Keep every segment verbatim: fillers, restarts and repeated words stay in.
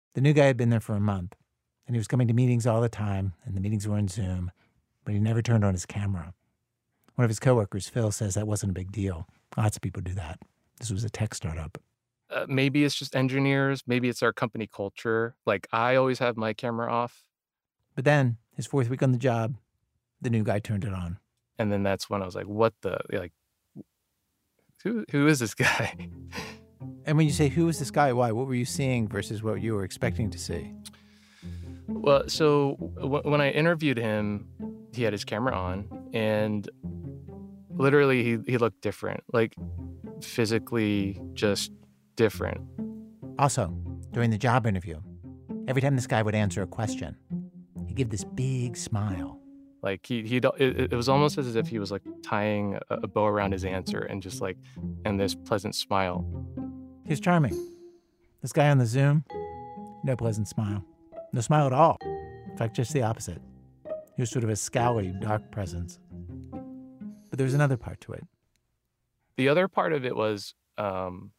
The new guy had been there for a month, and he was coming to meetings all the time, and the meetings were on Zoom, but he never turned on his camera. One of his coworkers, Phil, says that wasn't a big deal. Lots of people do that. This was a tech startup. Uh, maybe it's just engineers. Maybe it's our company culture. Like, I always have my camera off. But then, his fourth week on the job, the new guy turned it on. And then that's when I was like, what the, like, who who is this guy? And when you say, who is this guy, why? What were you seeing versus what you were expecting to see? Well, so w- when I interviewed him, he had his camera on, and literally he, he looked different, like physically just different. Also, during the job interview, every time this guy would answer a question, he'd give this big smile. Like he he it, it was almost as if he was like tying a, a bow around his answer and just like, and this pleasant smile. He was charming. This guy on the Zoom, no pleasant smile. No smile at all. In fact, just the opposite. He was sort of a scowly, dark presence. But there was another part to it. The other part of it was um,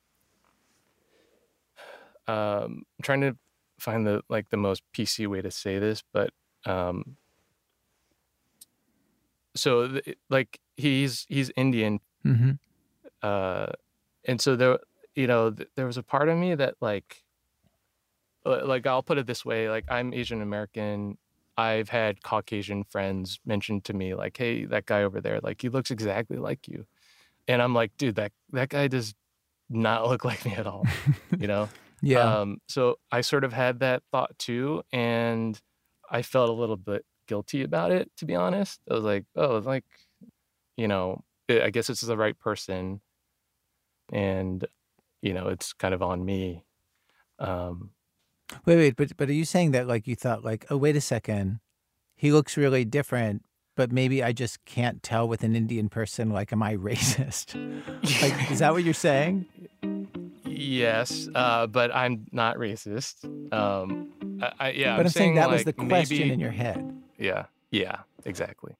um, I'm trying to find the like the most P C way to say this, but um, so th- like he's he's Indian, Mm-hmm. uh, and so there you know th- there was a part of me that like like I'll put it this way, like I'm Asian American. I've had Caucasian friends mention to me like, hey, that guy over there, like he looks exactly like you. And I'm like, dude, that that guy does not look like me at all, you know? Yeah. Um, so I sort of had that thought too, and I felt a little bit guilty about it, to be honest. I was like, oh, like, you know, I guess this is the right person, and, you know, it's kind of on me. Um, Wait, wait, but but are you saying that like you thought like, oh, wait a second, he looks really different, but maybe I just can't tell with an Indian person, like, am I racist? Like, is that what you're saying? yes, uh, but I'm not racist. Um, I, I, yeah, But I'm, saying, that was like, the question maybe, in your head. Yeah, yeah, exactly.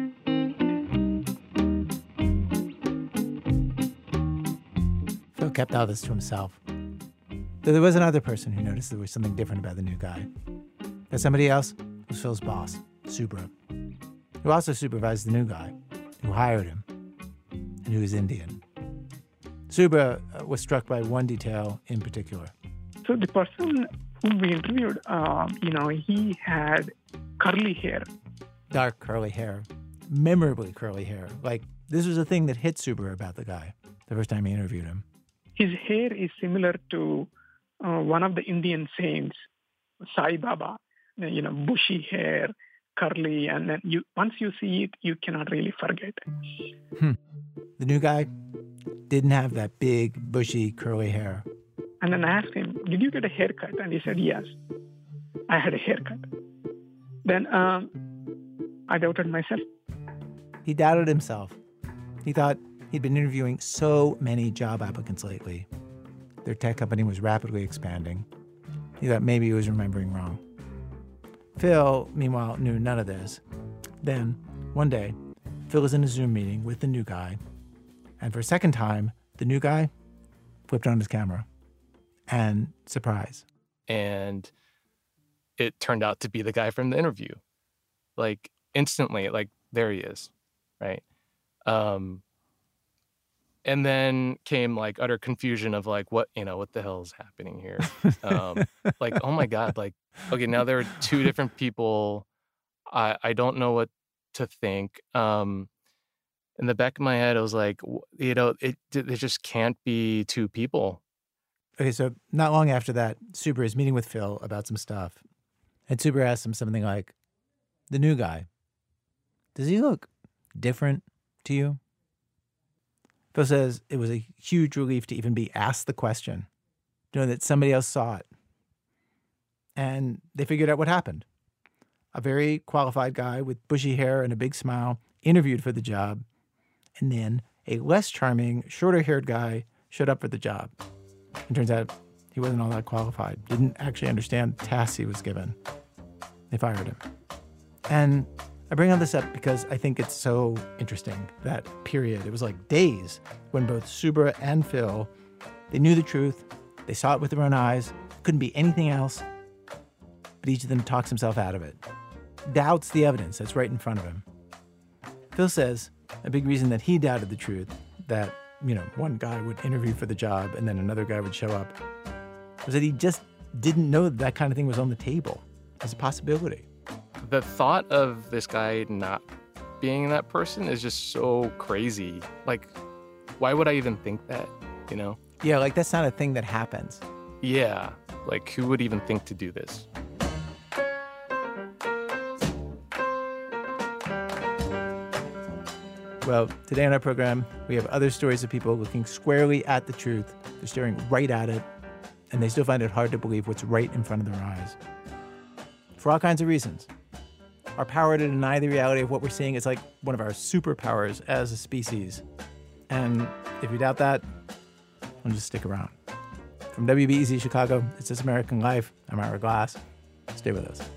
Phil kept all this to himself. Though there was another person who noticed there was something different about the new guy. That somebody else was Phil's boss, Subra, who also supervised the new guy, who hired him, and who was Indian. Subra uh, was struck by one detail in particular. So the person whom we interviewed, um, you know, he had curly hair. Dark curly hair, memorably curly hair. Like, this was a thing that hit Subra about the guy the first time he interviewed him. His hair is similar to uh, one of the Indian saints, Sai Baba. You know, bushy hair, curly, and then you once you see it, you cannot really forget. Hmm. The new guy didn't have that big, bushy, curly hair. And then I asked him, did you get a haircut? And he said, yes, I had a haircut. Then um, I doubted myself. He doubted himself. He thought he'd been interviewing so many job applicants lately. Their tech company was rapidly expanding. He thought maybe he was remembering wrong. Phil, meanwhile, knew none of this. Then, one day, Phil was in a Zoom meeting with the new guy, and for a second time, the new guy flipped on his camera. And surprise. And it turned out to be the guy from the interview. Like, instantly, like, there he is, right? Um, and then came, like, utter confusion of, like, what, you know, what the hell is happening here? Um, like, oh, my God, like, okay, now there are two different people. I, I don't know what to think. Um, in the back of my head, I was like, you know, it, it just can't be two people. Okay, so not long after that, Subra is meeting with Phil about some stuff. And Subra asks him something like, the new guy, does he look different to you? Phil says it was a huge relief to even be asked the question, to know that somebody else saw it. And they figured out what happened. A very qualified guy with bushy hair and a big smile interviewed for the job. And then a less charming, shorter-haired guy showed up for the job. And turns out he wasn't all that qualified, didn't actually understand the tasks he was given. They fired him. And I bring all this up because I think it's so interesting, that period. It was like days when both Subra and Phil, they knew the truth, they saw it with their own eyes, couldn't be anything else, but each of them talks himself out of it, doubts the evidence that's right in front of him. Phil says a big reason that he doubted the truth, that, you know, one guy would interview for the job and then another guy would show up, was that he just didn't know that, that kind of thing was on the table as a possibility. The thought of this guy not being that person is just so crazy. Like, why would I even think that, you know? Yeah, like that's not a thing that happens. Yeah, like who would even think to do this? Well, today on our program, we have other stories of people looking squarely at the truth. They're staring right at it, and they still find it hard to believe what's right in front of their eyes. For all kinds of reasons. Our power to deny the reality of what we're seeing is like one of our superpowers as a species. And if you doubt that, well, just stick around. From W B E Z Chicago, it's This American Life. I'm Ira Glass. Stay with us.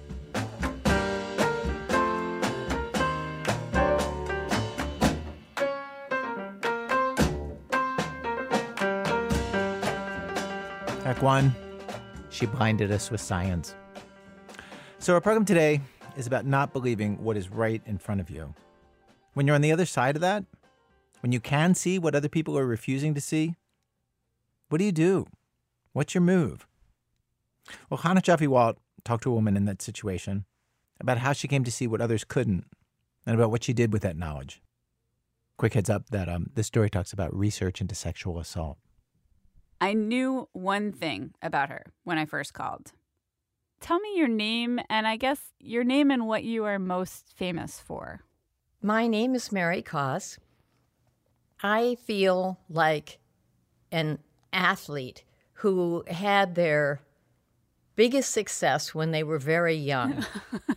Act one, she blinded us with science. So our program today is about not believing what is right in front of you. When you're on the other side of that, when you can see what other people are refusing to see, what do you do? What's your move? Well, Hannah Jaffe-Walt talked to a woman in that situation about how she came to see what others couldn't and about what she did with that knowledge. Quick heads up that um, this story talks about research into sexual assault. I knew one thing about her when I first called. Tell me your name, and I guess your name and what you are most famous for. My name is Mary Koss. I feel like an athlete who had their biggest success when they were very young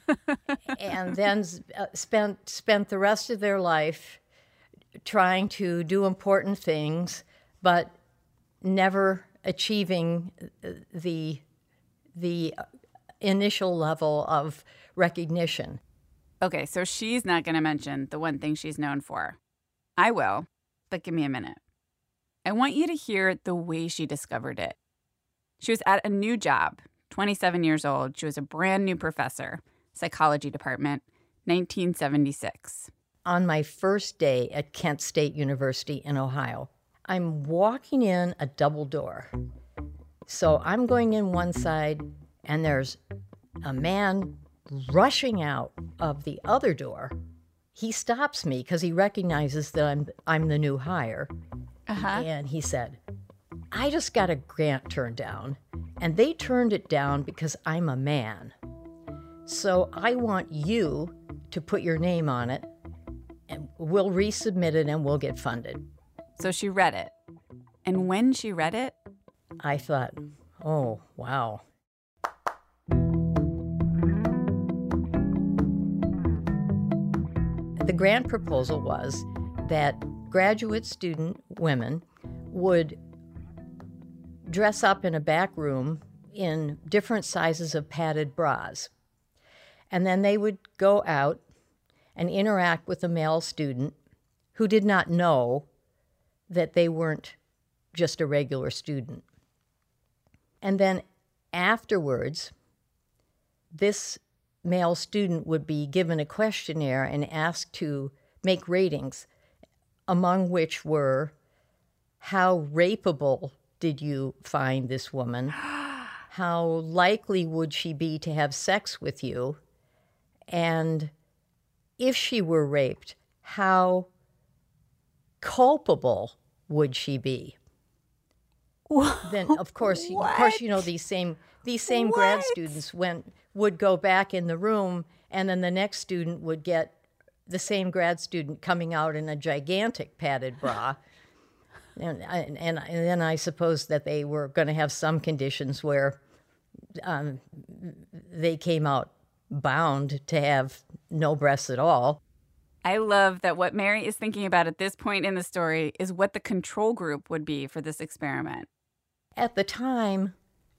and then uh, spent spent the rest of their life trying to do important things, but never achieving the the initial level of recognition. Okay, so she's not going to mention the one thing she's known for. I will, but give me a minute. I want you to hear the way she discovered it. She was at a new job, twenty-seven years old. She was a brand new professor, psychology department, nineteen seventy-six. On my first day at Kent State University in Ohio, I'm walking in a double door. So I'm going in one side, and there's a man rushing out of the other door. He stops me because he recognizes that I'm I'm the new hire. Uh-huh. And he said, I just got a grant turned down, and they turned it down because I'm a man. So I want you to put your name on it, and we'll resubmit it, and we'll get funded. So she read it. And when she read it, I thought, oh, wow. The grant proposal was that graduate student women would dress up in a back room in different sizes of padded bras. And then they would go out and interact with a male student who did not know that they weren't just a regular student. And then afterwards, this male student would be given a questionnaire and asked to make ratings, among which were, how rapeable did you find this woman? How likely would she be to have sex with you? And if she were raped, how culpable would she be? Then, of course, of course, you know, these same these same What? grad students went would go back in the room, and then the next student would get the same grad student coming out in a gigantic padded bra. and, and, and then I suppose that they were going to have some conditions where um, they came out bound to have no breasts at all. I love that what Mary is thinking about at this point in the story is what the control group would be for this experiment. At the time,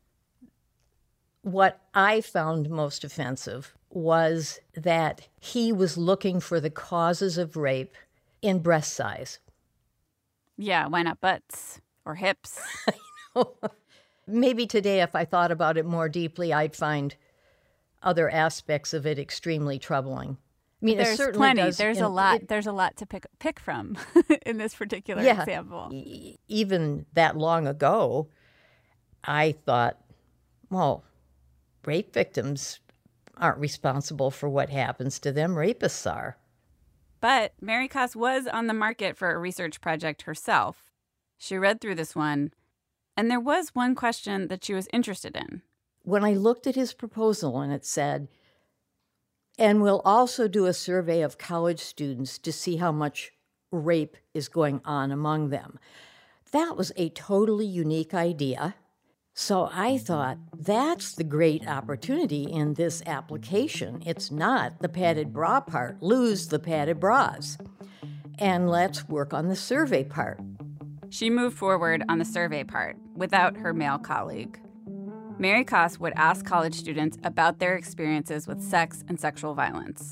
what I found most offensive was that he was looking for the causes of rape in breast size. Yeah, why not butts or hips? Maybe today, if I thought about it more deeply, I'd find other aspects of it extremely troubling. I mean, there's it certainly plenty. does, There's and a lot. it- there's a lot to pick pick from in this particular Yeah. example. E- even that long ago, I thought, well, rape victims aren't responsible for what happens to them. Rapists are. But Mary Koss was on the market for a research project herself. She read through this one, and there was one question that she was interested in. When I looked at his proposal and it said, and we'll also do a survey of college students to see how much rape is going on among them. That was a totally unique idea. So I thought, that's the great opportunity in this application. It's not the padded bra part. Lose the padded bras. And let's work on the survey part. She moved forward on the survey part without her male colleague. Mary Koss would ask college students about their experiences with sex and sexual violence.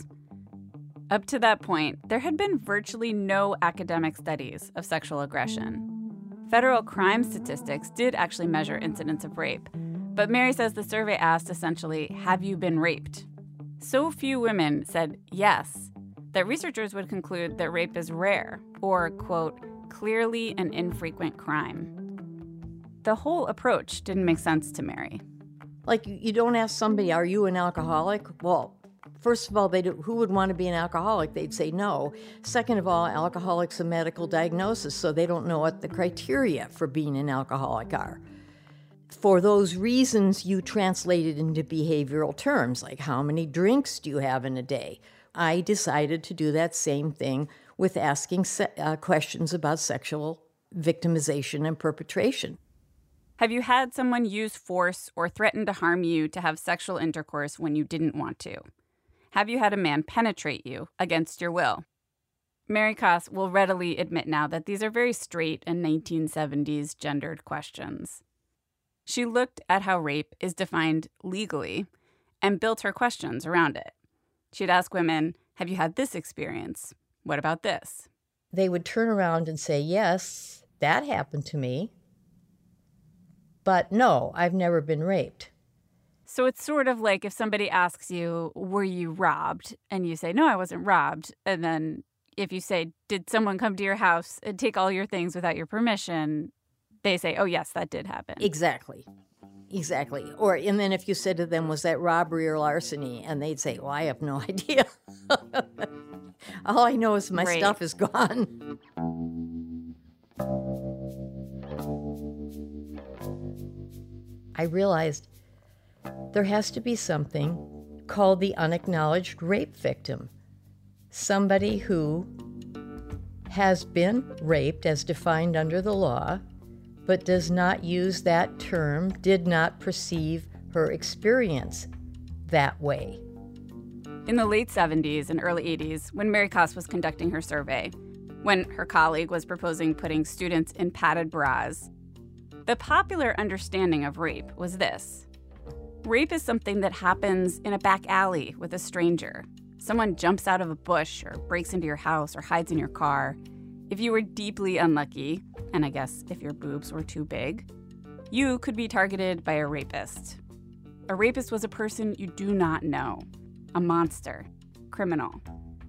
Up to that point, there had been virtually no academic studies of sexual aggression. Federal crime statistics did actually measure incidents of rape, but Mary says the survey asked essentially, have you been raped? So few women said yes, that researchers would conclude that rape is rare, or, quote, clearly an infrequent crime. The whole approach didn't make sense to Mary. Like, you don't ask somebody, are you an alcoholic? Well, first of all, they do, who would want to be an alcoholic? They'd say no. Second of all, alcoholic's a medical diagnosis, so they don't know what the criteria for being an alcoholic are. For those reasons, you translate it into behavioral terms, like how many drinks do you have in a day? I decided to do that same thing with asking se- uh, questions about sexual victimization and perpetration. Have you had someone use force or threaten to harm you to have sexual intercourse when you didn't want to? Have you had a man penetrate you against your will? Mary Koss will readily admit now that these are very straight and nineteen seventies gendered questions. She looked at how rape is defined legally and built her questions around it. She'd ask women, have you had this experience? What about this? They would turn around and say, yes, that happened to me. But no, I've never been raped. So it's sort of like if somebody asks you, were you robbed? And you say, no, I wasn't robbed. And then if you say, did someone come to your house and take all your things without your permission? They say, oh, yes, that did happen. Exactly. Exactly. Or, and then if you said to them, was that robbery or larceny? And they'd say, well, I have no idea. All I know is my Right. stuff is gone. I realized there has to be something called the unacknowledged rape victim. Somebody who has been raped as defined under the law, but does not use that term, did not perceive her experience that way. In the late seventies and early eighties, when Mary Koss was conducting her survey, when her colleague was proposing putting students in padded bras, the popular understanding of rape was this. Rape is something that happens in a back alley with a stranger. Someone jumps out of a bush or breaks into your house or hides in your car. If you were deeply unlucky, and I guess if your boobs were too big, you could be targeted by a rapist. A rapist was a person you do not know, a monster, criminal.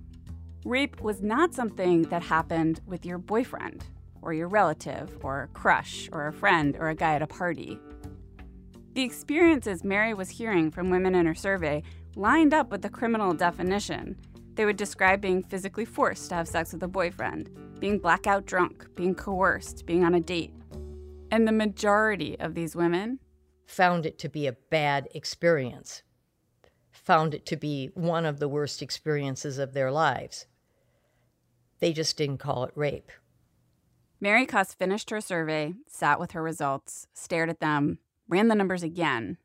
Rape was not something that happened with your boyfriend or your relative or a crush or a friend or a guy at a party. The experiences Mary was hearing from women in her survey lined up with the criminal definition. They would describe being physically forced to have sex with a boyfriend, being blackout drunk, being coerced, being on a date. And the majority of these women Found it to be a bad experience. Found it to be one of the worst experiences of their lives. They just didn't call it rape. Mary Koss finished her survey, sat with her results, stared at them, ran the numbers again.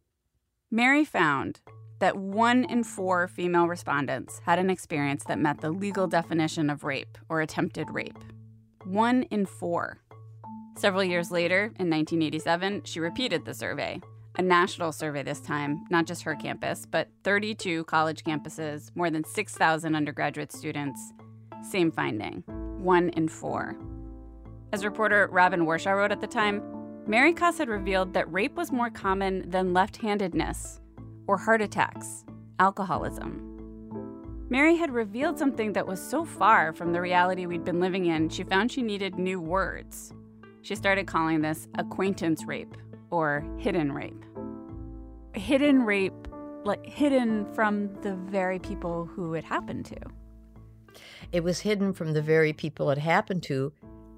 Mary found that one in four female respondents had an experience that met the legal definition of rape or attempted rape. One in four. Several years later, in nineteen eighty-seven, she repeated the survey, a national survey this time, not just her campus, but thirty-two college campuses, more than six thousand undergraduate students. Same finding, one in four. As reporter Robin Warshaw wrote at the time, Mary Koss had revealed that rape was more common than left-handedness, or heart attacks, alcoholism. Mary had revealed something that was so far from the reality we'd been living in, she found she needed new words. She started calling this acquaintance rape or hidden rape. Hidden rape, like hidden from the very people who it happened to. It was hidden from the very people it happened to,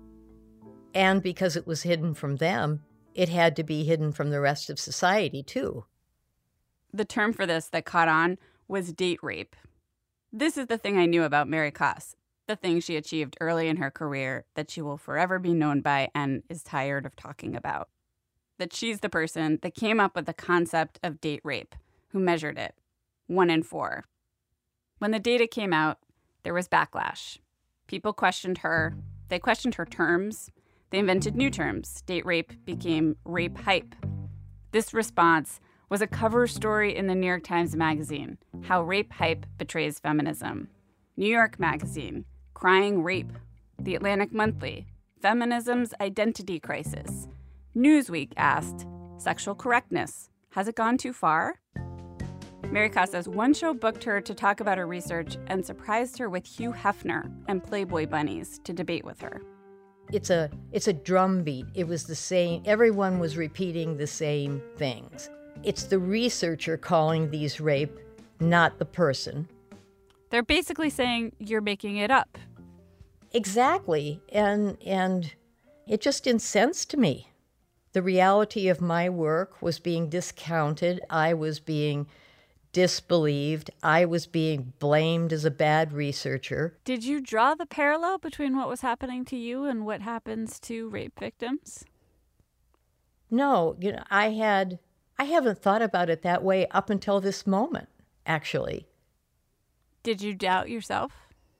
and because it was hidden from them, it had to be hidden from the rest of society, too. The term for this that caught on was date rape. This is the thing I knew about Mary Koss, the thing she achieved early in her career that she will forever be known by and is tired of talking about. That she's the person that came up with the concept of date rape, who measured it, one in four. When the data came out, there was backlash. People questioned her. They questioned her terms. They invented new terms. Date rape became rape hype. This response was a cover story in the New York Times Magazine, How Rape Hype Betrays Feminism. New York Magazine, Crying Rape. The Atlantic Monthly, Feminism's Identity Crisis. Newsweek asked, Sexual correctness, has it gone too far? Mary Koss says one show booked her to talk about her research and surprised her with Hugh Hefner and Playboy bunnies to debate with her. It's a it's a drumbeat. It was the same. Everyone was repeating the same things. It's the researcher calling these rape, not the person. They're basically saying you're making it up. Exactly. And and it just incensed me. The reality of my work was being discounted. I was being disbelieved. I was being blamed as a bad researcher. Did you draw the parallel between what was happening to you and what happens to rape victims? No, you know, I had I haven't thought about it that way up until this moment, actually. Did you doubt yourself?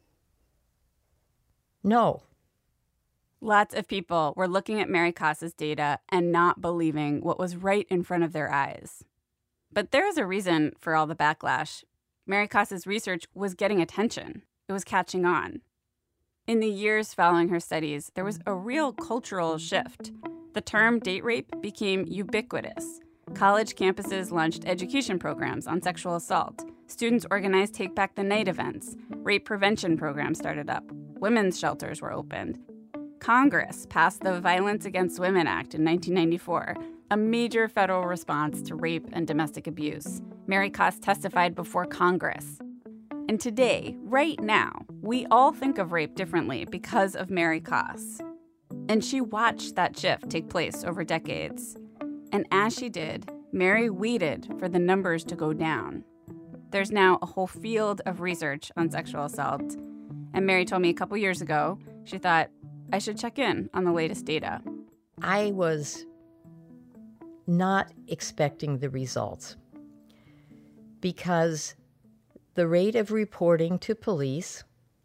No. Lots of people were looking at Mary Koss's data and not believing what was right in front of their eyes. But there is a reason for all the backlash. Mary Koss's research was getting attention. It was catching on. In the years following her studies, there was a real cultural shift. The term date rape became ubiquitous. College campuses launched education programs on sexual assault. Students organized Take Back the Night events. Rape prevention programs started up. Women's shelters were opened. Congress passed the Violence Against Women Act in nineteen ninety-four, a major federal response to rape and domestic abuse. Mary Koss testified before Congress. And today, right now, we all think of rape differently because of Mary Koss. And she watched that shift take place over decades. And as she did, Mary waited for the numbers to go down. There's now a whole field of research on sexual assault. And Mary told me a couple years ago, she thought, I should check in on the latest data. I was not expecting the results because the rate of reporting to police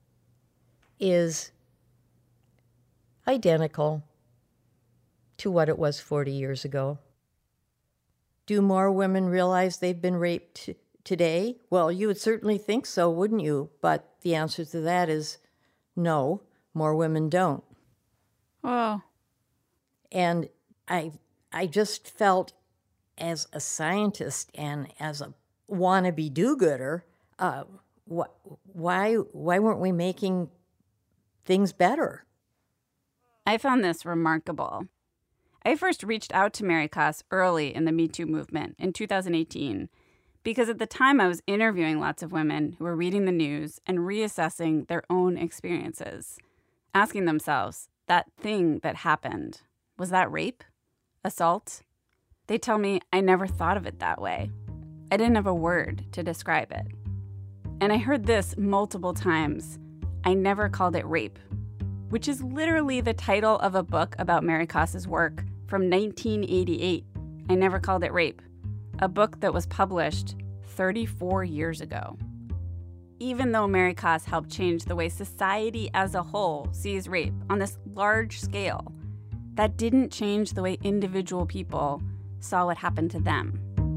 is identical to what it was forty years ago. Do more women realize they've been raped t- today? Well, you would certainly think so, wouldn't you? But the answer to that is no, more women don't. Oh. And I I just felt as a scientist and as a wannabe do-gooder, uh, wh- why why weren't we making things better? I found this remarkable. I first reached out to Mary Koss early in the Me Too movement in two thousand eighteen because at the time I was interviewing lots of women who were reading the news and reassessing their own experiences, asking themselves, that thing that happened, was that rape? Assault? They tell me I never thought of it that way. I didn't have a word to describe it. And I heard this multiple times. I never called it rape, which is literally the title of a book about Mary Koss's work from nineteen eighty-eight. I Never Called It Rape, a book that was published thirty-four years ago. Even though Mary Koss helped change the way society as a whole sees rape on this large scale, that didn't change the way individual people saw what happened to them.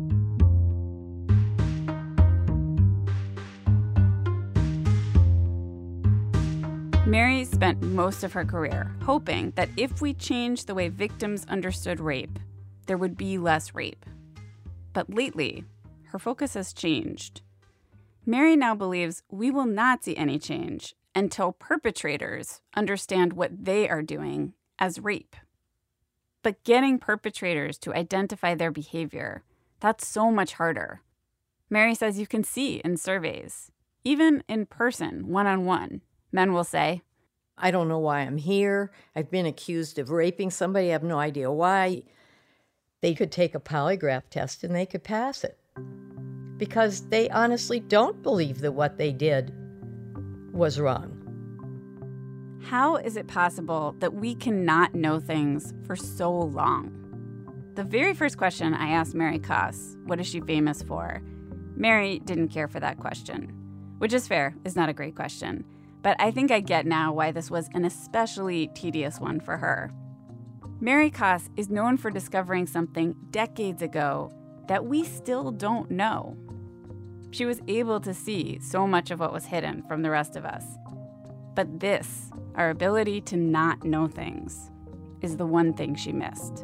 Mary spent most of her career hoping that if we changed the way victims understood rape, there would be less rape. But lately, her focus has changed. Mary now believes we will not see any change until perpetrators understand what they are doing as rape. But getting perpetrators to identify their behavior, that's so much harder. Mary says you can see in surveys, even in person, one-on-one, men will say, I don't know why I'm here. I've been accused of raping somebody. I have no idea why. They could take a polygraph test and they could pass it because they honestly don't believe that what they did was wrong. How is it possible that we cannot know things for so long? The very first question I asked Mary Koss, what is she famous for? Mary didn't care for that question, which is fair, is not a great question. But I think I get now why this was an especially tedious one for her. Mary Koss is known for discovering something decades ago that we still don't know. She was able to see so much of what was hidden from the rest of us. But this, our ability to not know things, is the one thing she missed.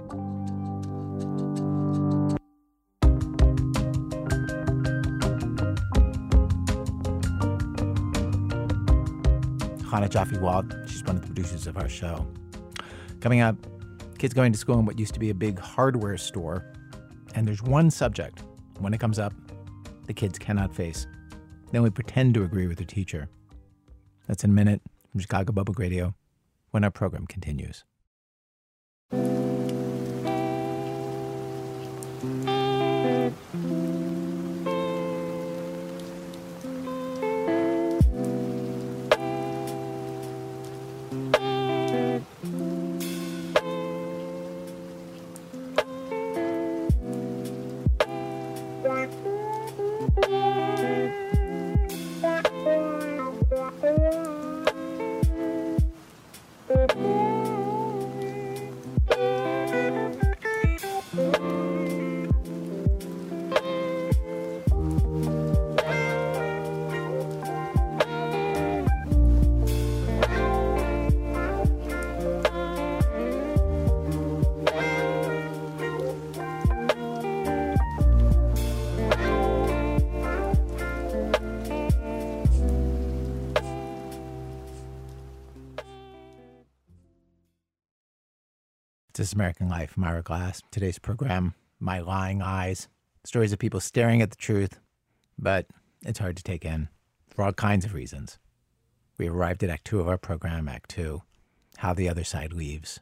Hannah Jaffe-Walt, she's one of the producers of our show. Coming up, kids going to school in what used to be a big hardware store. And there's one subject, when it comes up, the kids cannot face. They only pretend to agree with their teacher. That's in a minute from Chicago Public Radio when our program continues. This is American Life. I'm Ira Glass. Today's program, My Lying Eyes. Stories of people staring at the truth, but it's hard to take in for all kinds of reasons. We arrived at Act Two of our program, Act Two, How the Other Side Leaves.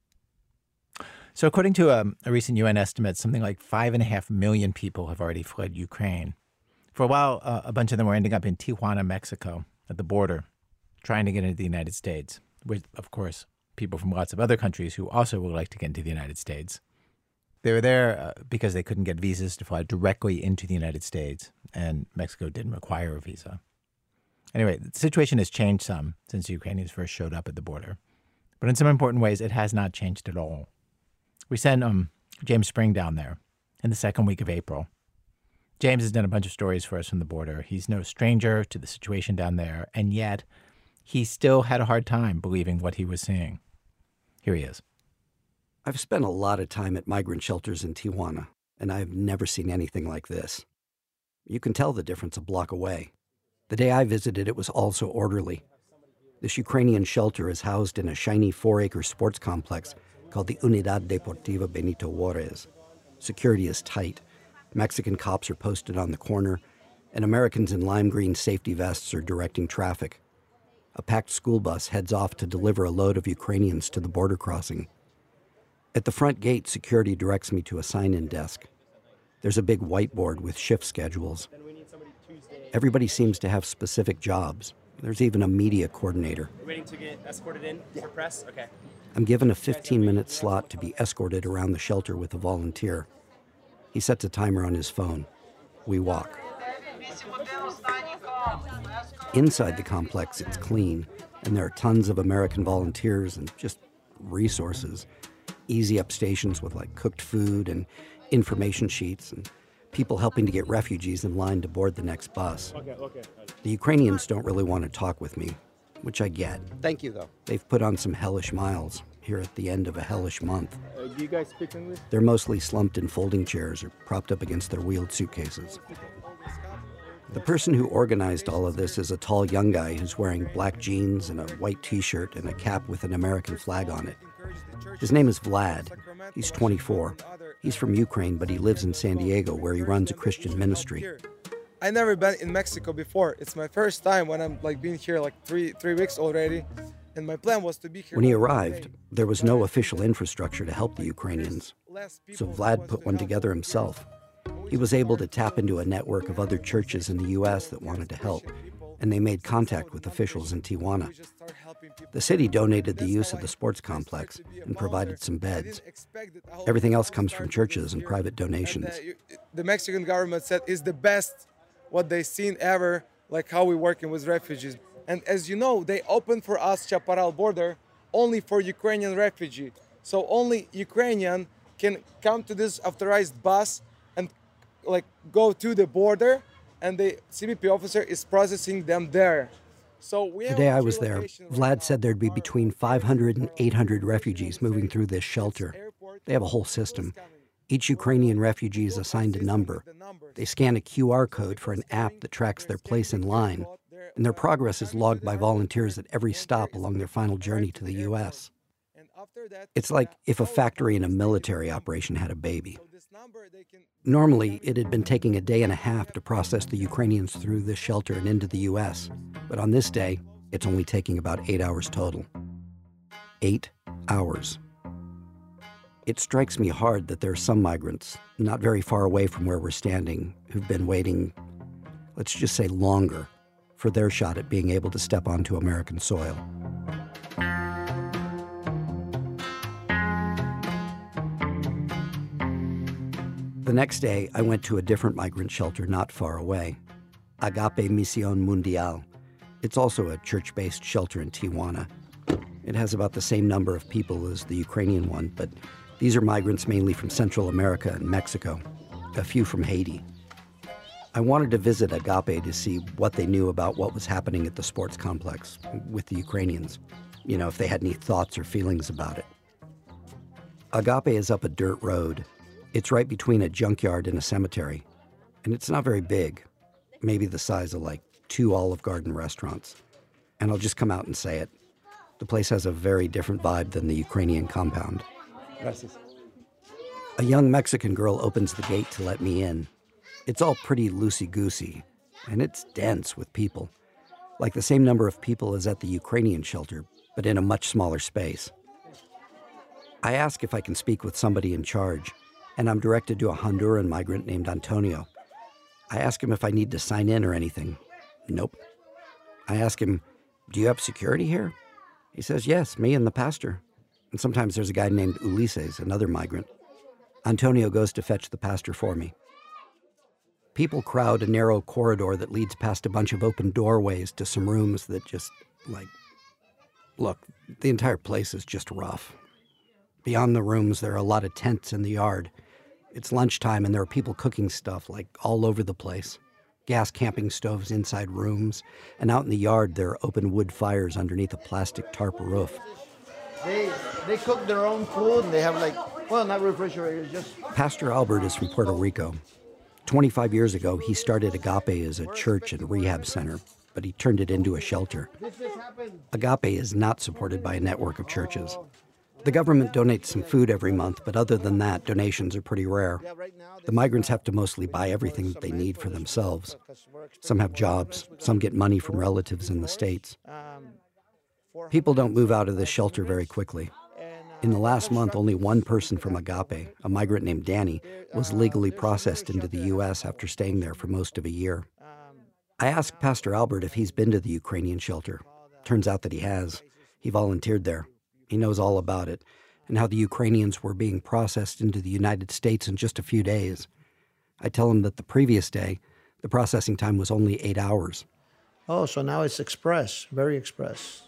So according to a, a recent U N estimate, something like five and a half million people have already fled Ukraine. For a while, uh, a bunch of them were ending up in Tijuana, Mexico, at the border, trying to get into the United States, with, of course, people from lots of other countries who also would like to get into the United States. They were there uh, because they couldn't get visas to fly directly into the United States, and Mexico didn't require a visa. Anyway, the situation has changed some since the Ukrainians first showed up at the border. But in some important ways, it has not changed at all. We sent um, James Spring down there in the second week of April. James has done a bunch of stories for us from the border. He's no stranger to the situation down there, and yet he still had a hard time believing what he was seeing. Here he is. I've spent a lot of time at migrant shelters in Tijuana, and I've never seen anything like this. You can tell the difference a block away. The day I visited, it was also orderly. This Ukrainian shelter is housed in a shiny four-acre sports complex called the Unidad Deportiva Benito Juarez. Security is tight. Mexican cops are posted on the corner, and Americans in lime green safety vests are directing traffic. A packed school bus heads off to deliver a load of Ukrainians to the border crossing. At the front gate, security directs me to a sign-in desk. There's a big whiteboard with shift schedules. Everybody seems to have specific jobs. There's even a media coordinator. You're waiting to get escorted in for press? Okay. I'm given a fifteen-minute slot to be escorted around the shelter with a volunteer. He sets a timer on his phone. We walk. Inside the complex, it's clean, and there are tons of American volunteers and just resources. Easy up stations with like cooked food and information sheets and people helping to get refugees in line to board the next bus. Okay, okay. The Ukrainians don't really want to talk with me, which I get. Thank you, though. They've put on some hellish miles. here at the end of a hellish month. Uh, do you guys speak English? They're mostly slumped in folding chairs or propped up against their wheeled suitcases. The person who organized all of this is a tall young guy who's wearing black jeans and a white t-shirt and a cap with an American flag on it. His name is Vlad. He's twenty-four. He's from Ukraine, but he lives in San Diego, where he runs a Christian ministry. I never been in Mexico before. It's my first time when I'm like being here like three three weeks already, and my plan was to be here. When he arrived, there was no official infrastructure to help the Ukrainians, so Vlad put one together himself. He was able to tap into a network of other churches in the U S that wanted to help, and they made contact with officials in Tijuana. The city donated the use of the sports complex and provided some beds. Everything else comes from churches and private donations. The Mexican government said it's the best what they've seen ever, like how we're working with refugees. And as you know, they opened for us Chaparral border only for Ukrainian refugees. So only Ukrainian can come to this authorized bus and like go to the border, and the C B P officer is processing them there. So we the day I was there, Vlad said there'd be between five hundred and eight hundred refugees moving through this shelter. They have a whole system. Each Ukrainian refugee is assigned a number. They scan a Q R code for an app that tracks their place in line, and their progress is logged by volunteers at every stop along their final journey to the U S. It's like if a factory in a military operation had a baby. Normally, it had been taking a day and a half to process the Ukrainians through this shelter and into the U S, but on this day, it's only taking about eight hours total. Eight hours. It strikes me hard that there are some migrants, not very far away from where we're standing, who've been waiting, let's just say longer, for their shot at being able to step onto American soil. The next day, I went to a different migrant shelter not far away, Agape Misión Mundial. It's also a church-based shelter in Tijuana. It has about the same number of people as the Ukrainian one, but these are migrants mainly from Central America and Mexico, a few from Haiti. I wanted to visit Agape to see what they knew about what was happening at the sports complex with the Ukrainians, you know, if they had any thoughts or feelings about it. Agape is up a dirt road. It's right between a junkyard and a cemetery, and it's not very big, maybe the size of like two Olive Garden restaurants. And I'll just come out and say it. The place has a very different vibe than the Ukrainian compound. Gracias. A young Mexican girl opens the gate to let me in. It's all pretty loosey-goosey, and it's dense with people, like the same number of people as at the Ukrainian shelter, but in a much smaller space. I ask if I can speak with somebody in charge, and I'm directed to a Honduran migrant named Antonio. I ask him if I need to sign in or anything. Nope. I ask him, do you have security here? He says, yes, me and the pastor. And sometimes there's a guy named Ulises, another migrant. Antonio goes to fetch the pastor for me. People crowd a narrow corridor that leads past a bunch of open doorways to some rooms that just, like, look, the entire place is just rough. Beyond the rooms, there are a lot of tents in the yard. It's lunchtime and there are people cooking stuff, like, all over the place. Gas camping stoves inside rooms, and out in the yard there are open wood fires underneath a plastic tarp roof. They they cook their own food, and they have like, well, not refrigerators, just... Pastor Albert is from Puerto Rico. twenty-five years ago, he started Agape as a church and rehab center, but he turned it into a shelter. Agape is not supported by a network of churches. The government donates some food every month, but other than that, donations are pretty rare. The migrants have to mostly buy everything that they need for themselves. Some have jobs, some get money from relatives in the States. People don't move out of this shelter very quickly. In the last month, only one person from Agape, a migrant named Danny, was legally processed into the U S after staying there for most of a year. I asked Pastor Albert if he's been to the Ukrainian shelter. Turns out that he has. He volunteered there. He knows all about it, and how the Ukrainians were being processed into the United States in just a few days. I tell him that the previous day, the processing time was only eight hours. Oh, so now it's express, very express.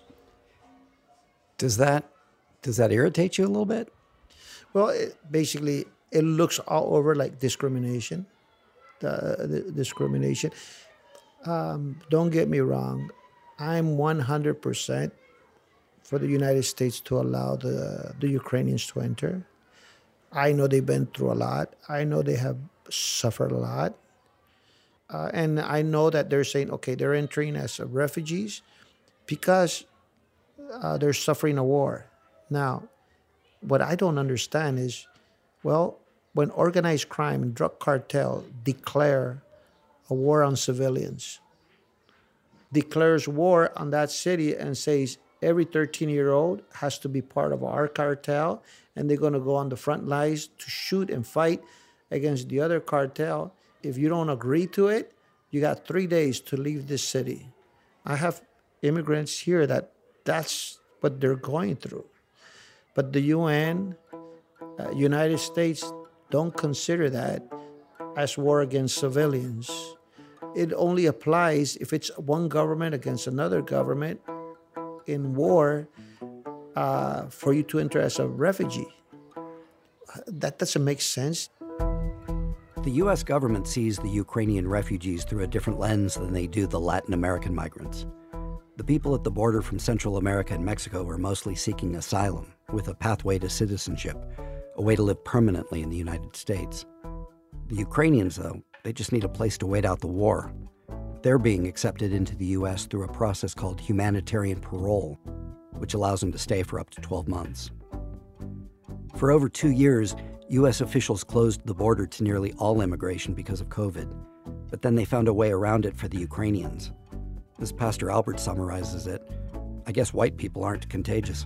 Does that, does that irritate you a little bit? Well, it, basically, it looks all over like discrimination. The, the discrimination. Um, don't get me wrong. I'm one hundred percent for the United States to allow the, the Ukrainians to enter. I know they've been through a lot. I know they have suffered a lot. Uh, and I know that they're saying, okay, they're entering as refugees because uh, they're suffering a war. Now, what I don't understand is, well, when organized crime and drug cartel declare a war on civilians, declares war on that city and says every thirteen-year-old has to be part of our cartel, and they're going to go on the front lines to shoot and fight against the other cartel. If you don't agree to it, you got three days to leave this city. I have immigrants here that that's what they're going through. But the U N, uh, United States, don't consider that as war against civilians. It only applies if it's one government against another government in war uh, for you to enter as a refugee. That doesn't make sense. The U S government sees the Ukrainian refugees through a different lens than they do the Latin American migrants. The people at the border from Central America and Mexico are mostly seeking asylum, with a pathway to citizenship, a way to live permanently in the United States. The Ukrainians, though, they just need a place to wait out the war. They're being accepted into the U S through a process called humanitarian parole, which allows them to stay for up to twelve months. For over two years, U S officials closed the border to nearly all immigration because of COVID, but then they found a way around it for the Ukrainians. As Pastor Albert summarizes it, I guess white people aren't contagious.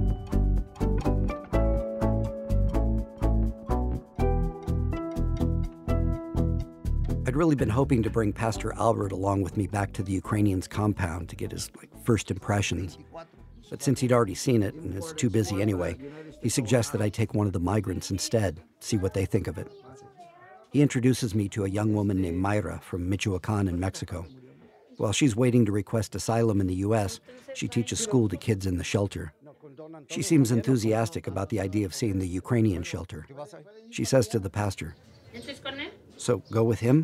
I'd really been hoping to bring Pastor Albert along with me back to the Ukrainians' compound to get his like, first impressions. But since he'd already seen it and is too busy anyway, he suggests that I take one of the migrants instead, see what they think of it. He introduces me to a young woman named Mayra from Michoacan in Mexico. While she's waiting to request asylum in the U S, she teaches school to kids in the shelter. She seems enthusiastic about the idea of seeing the Ukrainian shelter. She says to the pastor, "So go with him?"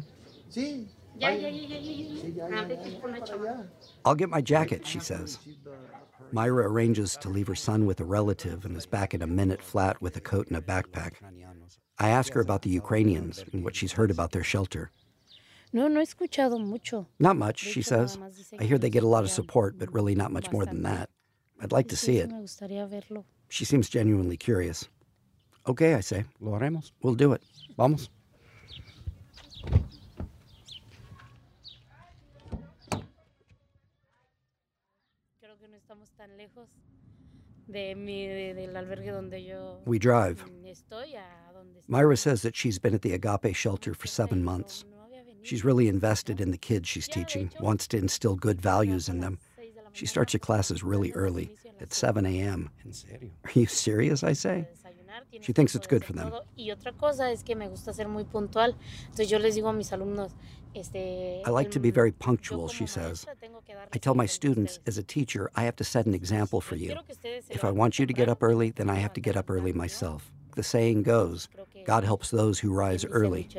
"I'll get my jacket," she says. Mayra arranges to leave her son with a relative and is back in a minute flat with a coat and a backpack. I ask her about the Ukrainians and what she's heard about their shelter. No, no he escuchado mucho. Not much, she says. I hear they get a lot of support, but really not much more than that. I'd like to see it. She seems genuinely curious. Okay, I say. Lo haremos. We'll do it. Vamos. We drive. Mayra says that she's been at the Agape shelter for seven months. She's really invested in the kids she's teaching, wants to instill good values in them. She starts her classes really early, at seven a.m. Are you serious, I say? She thinks it's good for them. I like to be very punctual, she says. I tell my students, as a teacher, I have to set an example for you. If I want you to get up early, then I have to get up early myself. The saying goes, God helps those who rise early.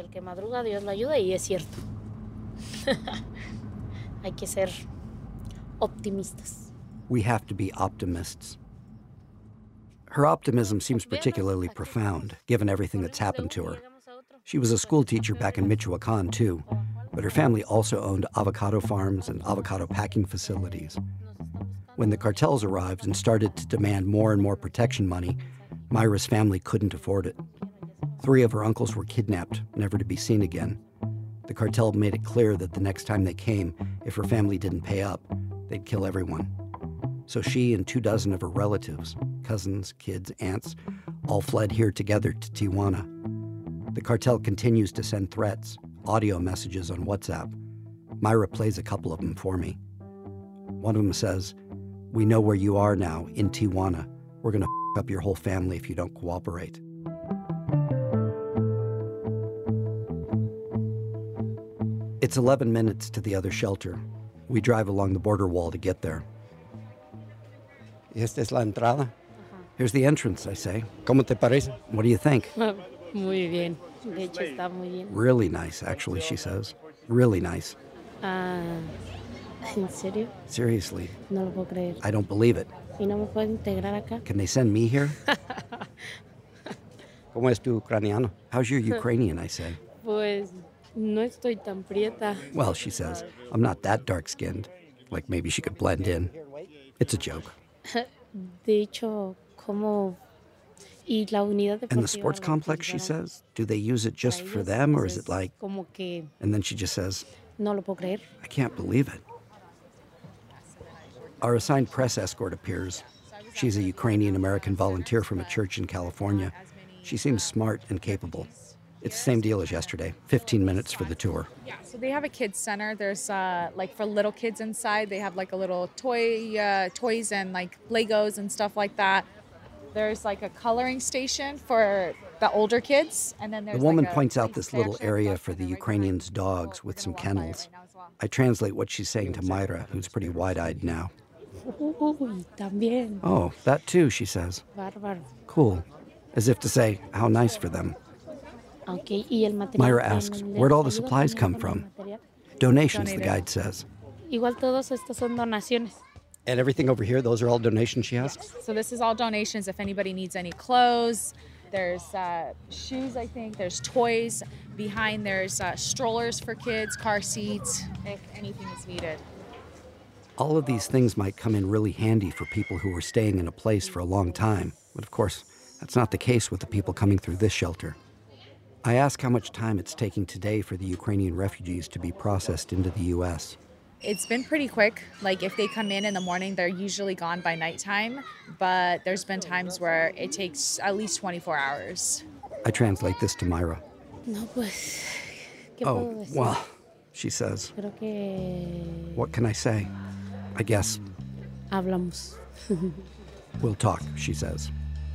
We have to be optimists. Her optimism seems particularly profound, given everything that's happened to her. She was a school teacher back in Michoacan, too, but her family also owned avocado farms and avocado packing facilities. When the cartels arrived and started to demand more and more protection money, Mayra's family couldn't afford it. Three of her uncles were kidnapped, never to be seen again. The cartel made it clear that the next time they came, if her family didn't pay up, they'd kill everyone. So she and two dozen of her relatives, cousins, kids, aunts, all fled here together to Tijuana. The cartel continues to send threats, audio messages on WhatsApp. Mayra plays a couple of them for me. One of them says, "We know where you are now, in Tijuana. We're going to f*** up your whole family if you don't cooperate." It's eleven minutes to the other shelter. We drive along the border wall to get there. Esta es la entrada. Here's the entrance, I say. ¿Cómo te parece? What do you think? Muy bien. De hecho, está muy bien. Really nice, actually, she says. Really nice. Ah, ¿en serio? Seriously. No lo puedo creer. I don't believe it. ¿Y no me puedo integrar acá? Can they send me here? ¿Cómo es tu ucraniano? How's your Ukrainian, I say. Pues no estoy tan prieta. Well, she says, I'm not that dark-skinned. Like maybe she could blend in. It's a joke. De hecho, como... Y la unidad And the sports complex, she says, do they use it just for them, or is it like... Como que And then she just says, no lo puedo creer. I can't believe it. Our assigned press escort appears. She's a Ukrainian-American volunteer from a church in California. She seems smart and capable. It's the same deal as yesterday, fifteen minutes for the tour. Yeah, so they have a kids center. There's uh, like for little kids inside, they have like a little toy, uh, toys and like Legos and stuff like that. There's like a coloring station for the older kids, and then there's The woman like a points out play this little station area plus for the like a Ukrainians' dogs with some kennels. I translate what she's saying to Myra, who's pretty wide-eyed now. Uy, también. Oh, that too, she says. Bárbaro. Cool. As if to say, how nice for them. Okay, y el material Myra que asks, les where'd all the ayuda supplies también come con el from? material. Donations, the Donated. guide says. Igual todos estos son donaciones. And everything over here, those are all donations, she asks? So this is all donations. If anybody needs any clothes, there's uh, shoes, I think. There's toys. Behind there's uh, strollers for kids, car seats, if anything is needed. All of these things might come in really handy for people who were staying in a place for a long time. But of course, that's not the case with the people coming through this shelter. I ask how much time it's taking today for the Ukrainian refugees to be processed into the U S. It's been pretty quick. Like if they come in in the morning, they're usually gone by nighttime. But there's been times where it takes at least twenty-four hours. I translate this to Myra. No, pues, ¿qué puedo Oh, decir? well, she says. Creo que What can I say? I guess hablamos. we'll talk, she says.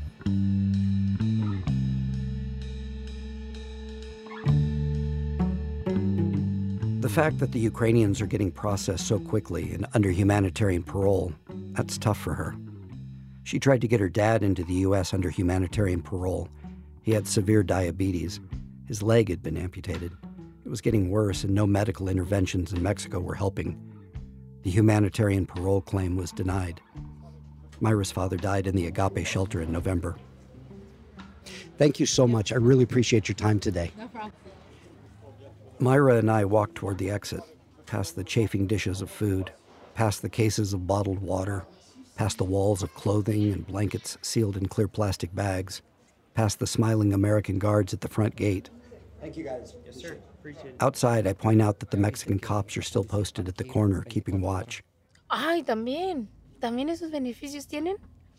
The fact that the Ukrainians are getting processed so quickly and under humanitarian parole, that's tough for her. She tried to get her dad into the U S under humanitarian parole. He had severe diabetes. His leg had been amputated. It was getting worse, and no medical interventions in Mexico were helping. The humanitarian parole claim was denied. Myra's father died in the Agape shelter in November. Thank you so much. I really appreciate your time today. No problem. Myra and I walked toward the exit, past the chafing dishes of food, past the cases of bottled water, past the walls of clothing and blankets sealed in clear plastic bags, past the smiling American guards at the front gate. Thank you, guys. Yes, sir. Appreciate it. Outside, I point out that the Mexican cops are still posted at the corner, keeping watch. Ay, también. También esos beneficios tienen.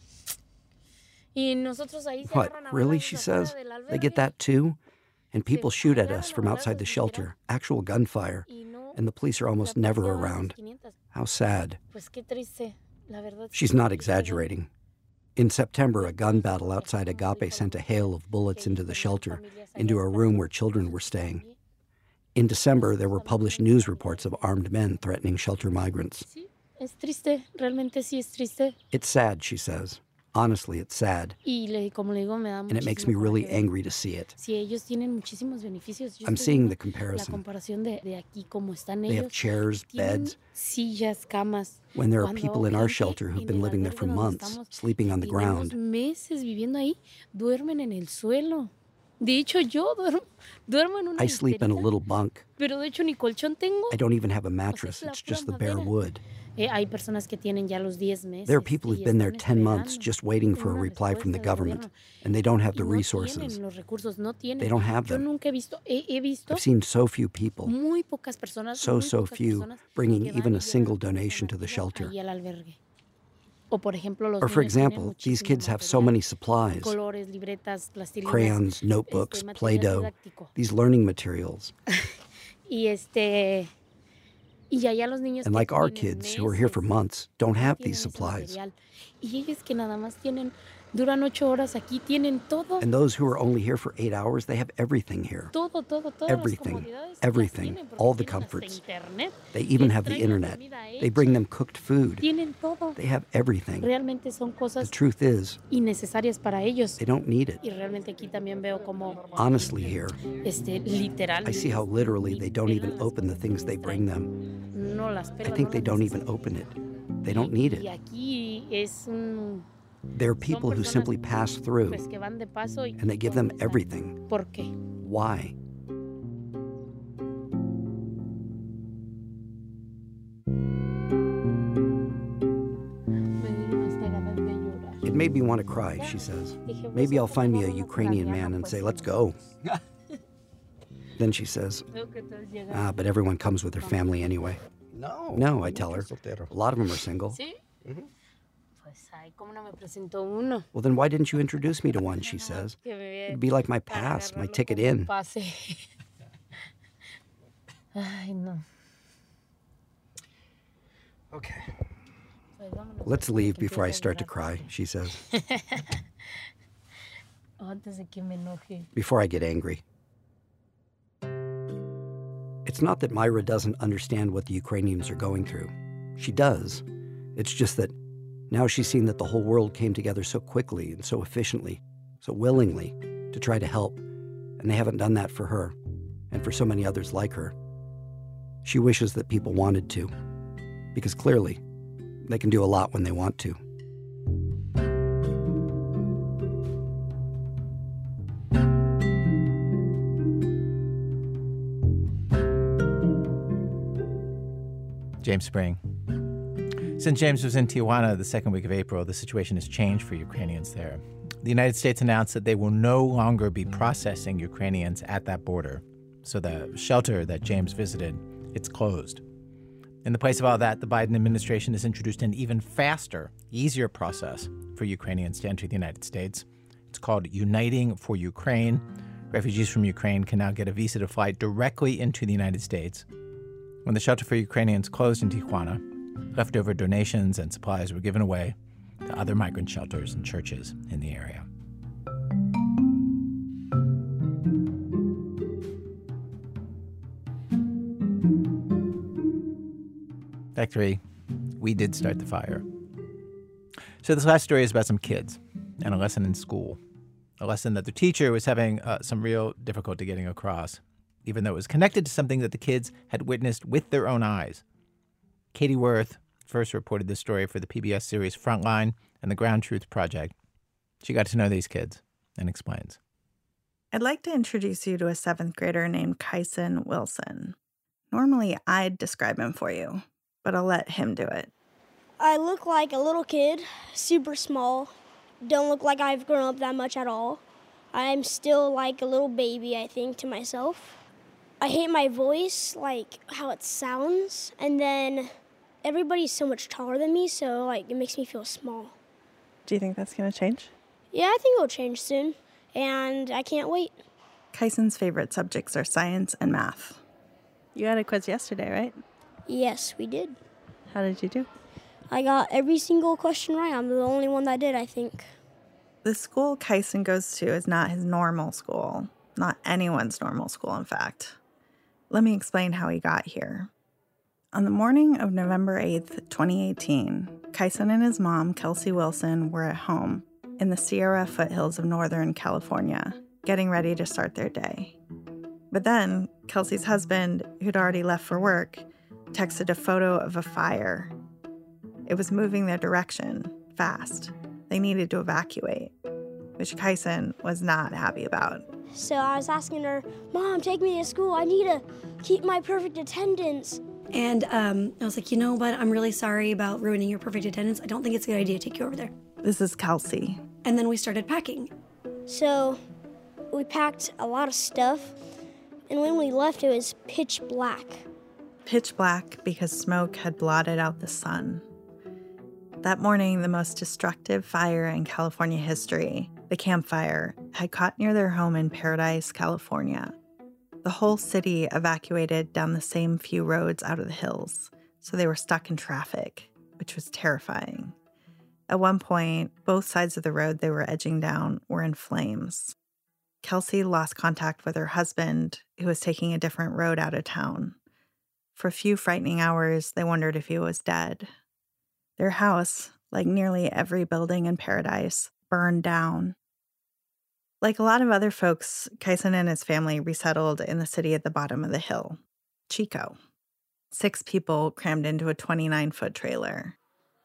Y nosotros ahí se What, agarran a really, balazos she afuera says? del They get albergue. that too? And people shoot at us from outside the shelter, actual gunfire, Y no, and the police are la almost never policía va a sus around. quinientas. How sad. Pues qué triste, la verdad. She's not exaggerating. In September, a gun battle outside Agape sent a hail of bullets into the shelter, into a room where children were staying. In December, there were published news reports of armed men threatening shelter migrants. Sí, es triste, realmente sí es triste. It's sad, she says. Honestly, it's sad, Y le, como le digo, me da and it makes muchísimo me really coraje ver. angry to see it. Si ellos tienen muchísimos beneficios. Yo I'm estoy seeing the viendo la comparison. comparación de, de aquí, cómo están They have ellos. chairs, Tienen beds, sillas, camas. when there are Cuando people in our gente shelter who've en been el living there albergue for donde months, estamos, sleeping on the tenemos ground. meses viviendo ahí, duermen en el suelo. De hecho, yo duermo, duermo en una I sleep in a literita, little bunk. pero de hecho ni colchón tengo. I don't even have a O sea, mattress, es la it's pura just the bare madera. wood. Eh, hay personas que tienen ya los diez meses. There are people y who've been there están ten months esperando just waiting for a una reply from the respuesta del government, gobierno. and they don't have Y the no resources. tienen los recursos, no tienen. They don't have Yo them. nunca he visto, he, he visto I've seen so few people, muy pocas personas, so, muy so pocas few, personas bringing que van even y a llevan single cosas donation to the donativas shelter. ahí al albergue. O por ejemplo, los Or for niños tienen example, these muchísimo kids have so material, many supplies, colores, libretas, plastilinas, crayons, este, notebooks, material Play-Doh, didáctico. these learning materials. Y este y allá los niños And que like our tienen kids who are here for meses, months don't no have tienen these ese supplies. material. Y ellos que nada más tienen, duran ocho horas aquí, tienen todo. And those who are only here for eight hours, they have everything here. Todo, todo, todas Everything, las comodidades everything, las tienen, porque all the tienen hasta comforts. internet, They even les have the traen la internet. comida They hecha, bring them cooked food. tienen todo. They have everything. Realmente son The cosas truth is, innecesarias para ellos. they don't need it. Y realmente aquí también veo como Honestly, here, este literal I see how literally they don't even open the things they bring them. no las I pelan, think no they las don't even open it. They don't need it. Y aquí es un, They're people who simply pass through, pues, que van de paso y and they give them everything. ¿Por qué? Why? It made me want to cry, she says. Maybe I'll find me a Ukrainian man and say, let's go. Then she says, ah, but everyone comes with their family anyway. No. No, I tell her. A lot of them are single. ¿Sí? Pues, ay, ¿cómo no me presentó uno? Well, then why didn't you introduce me to one, she says. It'd be like my pass, my ticket in. Ay, no. Okay. Let's leave before I start to cry, she says. Antes de que me enoje. Before I get angry. It's not that Myra doesn't understand what the Ukrainians are going through. She does. It's just that now she's seen that the whole world came together so quickly and so efficiently, so willingly, to try to help, and they haven't done that for her, and for so many others like her. She wishes that people wanted to, because clearly, they can do a lot when they want to. James Spring. Since James was in Tijuana the second week of April, the situation has changed for Ukrainians there. The United States announced that they will no longer be processing Ukrainians at that border. So the shelter that James visited, it's closed. In the place of all that, the Biden administration has introduced an even faster, easier process for Ukrainians to enter the United States. It's called Uniting for Ukraine. Refugees from Ukraine can now get a visa to fly directly into the United States. When the shelter for Ukrainians closed in Tijuana, leftover donations and supplies were given away to other migrant shelters and churches in the area. Fact three, we did start the fire. So this last story is about some kids and a lesson in school, a lesson that the teacher was having uh, some real difficulty getting across, even though it was connected to something that the kids had witnessed with their own eyes. Katie Worth first reported this story for the P B S series Frontline and the Ground Truth Project. She got to know these kids and explains. I'd like to introduce you to a seventh grader named Kyson Wilson. Normally, I'd describe him for you, but I'll let him do it. I look like a little kid, super small. Don't look like I've grown up that much at all. I'm still like a little baby, I think, to myself. I hate my voice, like how it sounds, and then everybody's so much taller than me, so like it makes me feel small. Do you think that's going to change? Yeah, I think it'll change soon, and I can't wait. Kyson's favorite subjects are science and math. You had a quiz yesterday, right? Yes, we did. How did you do? I got every single question right. I'm the only one that did, I think. The school Kyson goes to is not his normal school. Not anyone's normal school, in fact. Let me explain how he got here. On the morning of November eighth, twenty eighteen, Kyson and his mom, Kelsey Wilson, were at home in the Sierra foothills of Northern California, getting ready to start their day. But then, Kelsey's husband, who'd already left for work, texted a photo of a fire. It was moving their direction, fast. They needed to evacuate, which Kyson was not happy about. So I was asking her, Mom, take me to school. I need to keep my perfect attendance. And um, I was like, you know what? I'm really sorry about ruining your perfect attendance. I don't think it's a good idea to take you over there. This is Kelsey. And then we started packing. So we packed a lot of stuff. And when we left, it was pitch black. Pitch black because smoke had blotted out the sun. That morning, the most destructive fire in California history, the Camp Fire, had caught near their home in Paradise, California. The whole city evacuated down the same few roads out of the hills, so they were stuck in traffic, which was terrifying. At one point, both sides of the road they were edging down were in flames. Kelsey lost contact with her husband, who was taking a different road out of town. For a few frightening hours, they wondered if he was dead. Their house, like nearly every building in Paradise, burned down. Like a lot of other folks, Kyson and his family resettled in the city at the bottom of the hill, Chico. Six people crammed into a twenty-nine foot trailer.